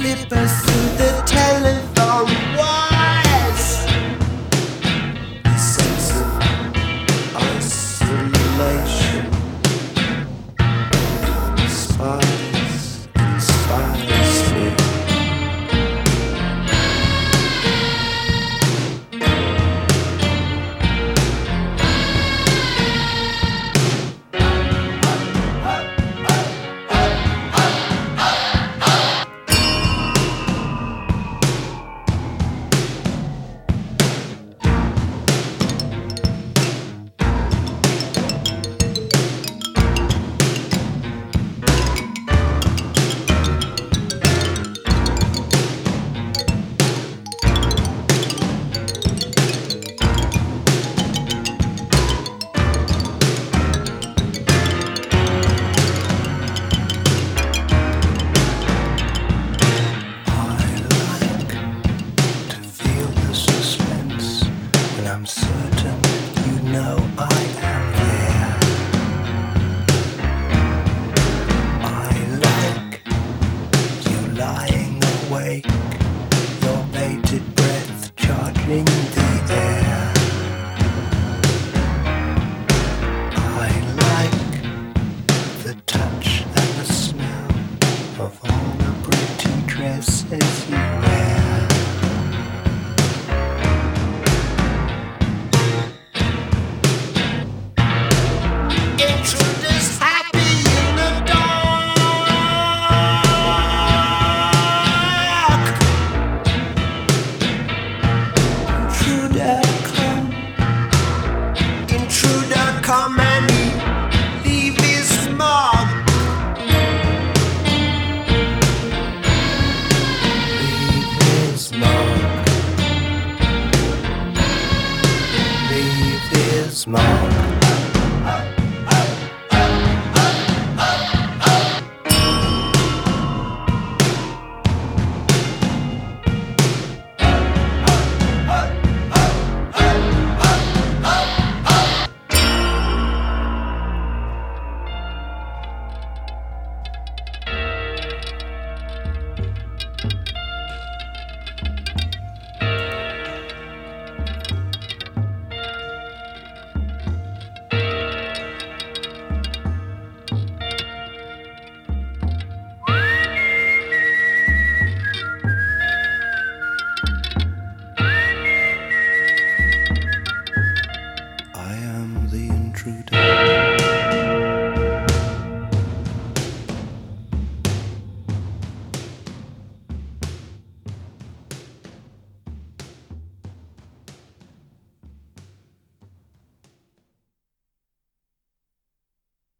slippers through the telephone wires. The sense of isolation inspires me. I'm certain you know I am there. I like you lying awake, your bated breath charging the air. I like the touch and the smell of all the pretty dresses you wear. Come and leave his mark. Leave his mark. Leave his mark.